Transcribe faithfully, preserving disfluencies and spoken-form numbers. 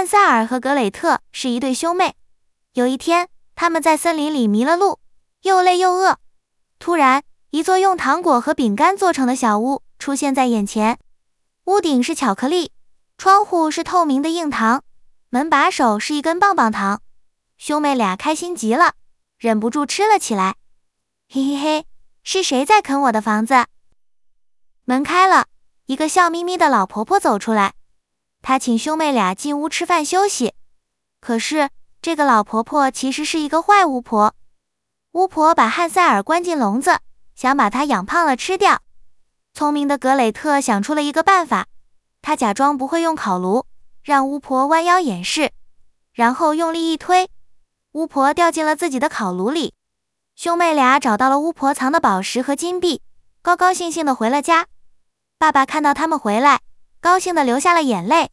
汉塞尔和格雷特是一对兄妹。有一天，他们在森林里迷了路，又累又饿。突然，一座用糖果和饼干做成的小屋出现在眼前，屋顶是巧克力，窗户是透明的硬糖，门把手是一根棒棒糖。兄妹俩开心极了，忍不住吃了起来。嘿嘿嘿，是谁在啃我的房子？门开了，一个笑眯眯的老婆婆走出来，她请兄妹俩进屋吃饭休息。可是，这个老婆婆其实是一个坏巫婆。巫婆把汉塞尔关进笼子，想把他养胖了吃掉。聪明的格雷特想出了一个办法，他假装不会用烤炉，让巫婆弯腰掩饰，然后用力一推，巫婆掉进了自己的烤炉里。兄妹俩找到了巫婆藏的宝石和金币，高高兴兴地回了家。爸爸看到他们回来，高兴地流下了眼泪。